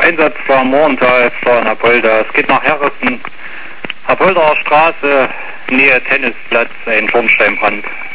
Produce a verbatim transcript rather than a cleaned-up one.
Einsatz war Mohrental, Apolda. Es geht nach Herrissen. Apoldaer Straße, Nähe Tennisplatz, ein Schornsteinbrand.